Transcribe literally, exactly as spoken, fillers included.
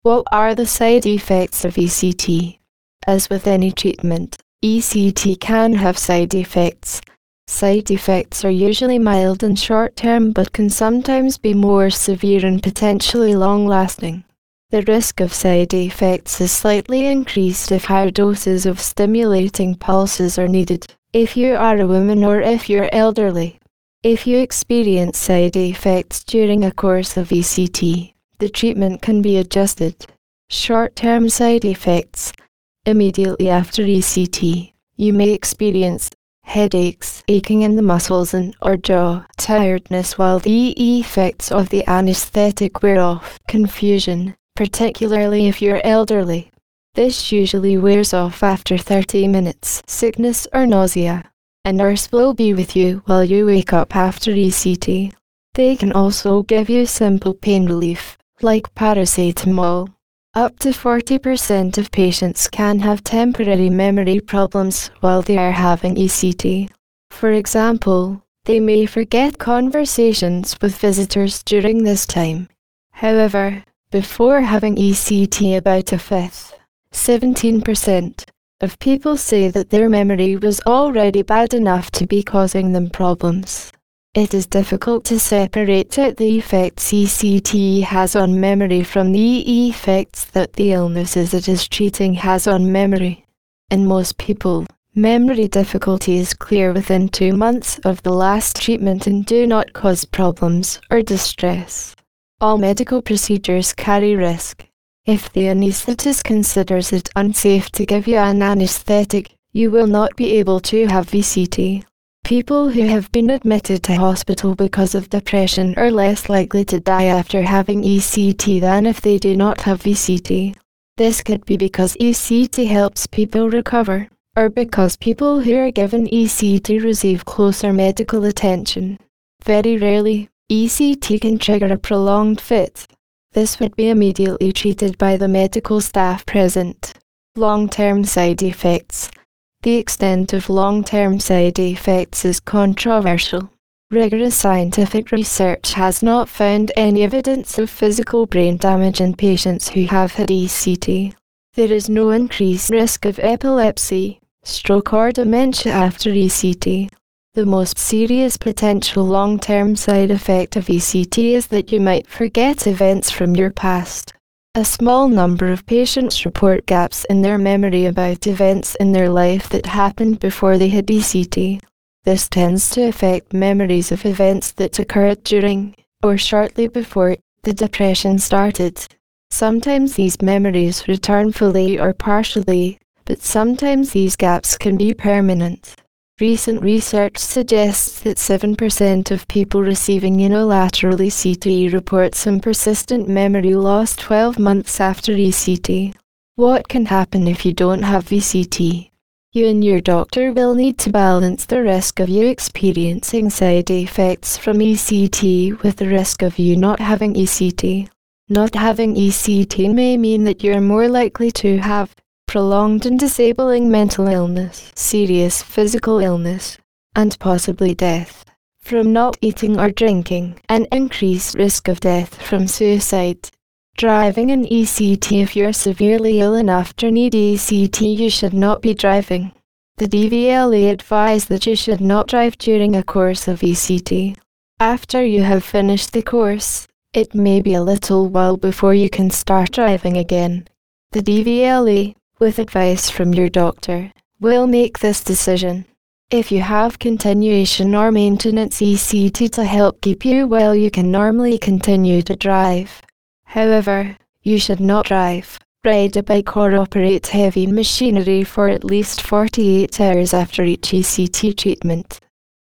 What are the side effects of E C T? As with any treatment, E C T can have side effects. Side effects are usually mild and short-term but can sometimes be more severe and potentially long-lasting. The risk of side effects is slightly increased if higher doses of stimulating pulses are needed, if you are a woman or if you're elderly. If you experience side effects during a course of E C T, the treatment can be adjusted. Short-term side effects. Immediately after E C T, you may experience headaches, aching in the muscles and or jaw, tiredness while the effects of the anesthetic wear off, confusion, particularly if you're elderly. This usually wears off after thirty minutes, sickness or nausea. A nurse will be with you while you wake up after E C T. They can also give you simple pain relief, like paracetamol. Up to forty percent of patients can have temporary memory problems while they are having E C T. For example, they may forget conversations with visitors during this time. However, before having E C T, about a fifth, seventeen percent, of people say that their memory was already bad enough to be causing them problems. It is difficult to separate out the effects E C T has on memory from the effects that the illnesses it is treating has on memory. In most people, memory difficulty is clear within two months of the last treatment and do not cause problems or distress. All medical procedures carry risk. If the anaesthetist considers it unsafe to give you an anesthetic, you will not be able to have E C T. People who have been admitted to hospital because of depression are less likely to die after having E C T than if they do not have E C T. This could be because E C T helps people recover, or because people who are given E C T receive closer medical attention. Very rarely, E C T can trigger a prolonged fit. This would be immediately treated by the medical staff present. Long-term side effects. The extent of long-term side effects is controversial. Rigorous scientific research has not found any evidence of physical brain damage in patients who have had E C T. There is no increased risk of epilepsy, stroke or dementia after E C T. The most serious potential long-term side effect of E C T is that you might forget events from your past. A small number of patients report gaps in their memory about events in their life that happened before they had E C T. This tends to affect memories of events that occurred during, or shortly before, the depression started. Sometimes these memories return fully or partially, but sometimes these gaps can be permanent. Recent research suggests that seven percent of people receiving unilateral E C T report some persistent memory loss twelve months after E C T. What can happen if you don't have E C T? You and your doctor will need to balance the risk of you experiencing side effects from E C T with the risk of you not having E C T. Not having E C T may mean that you're more likely to have prolonged and disabling mental illness, serious physical illness, and possibly death from not eating or drinking, an increased risk of death from suicide. Driving an E C T. If you're severely ill enough to need E C T, you should not be driving. The D V L A advise that you should not drive during a course of E C T. After you have finished the course, it may be a little while before you can start driving again. The D V L A, with advice from your doctor, will make this decision. If you have continuation or maintenance E C T to help keep you well, you can normally continue to drive. However, you should not drive, ride a bike or operate heavy machinery for at least forty-eight hours after each E C T treatment.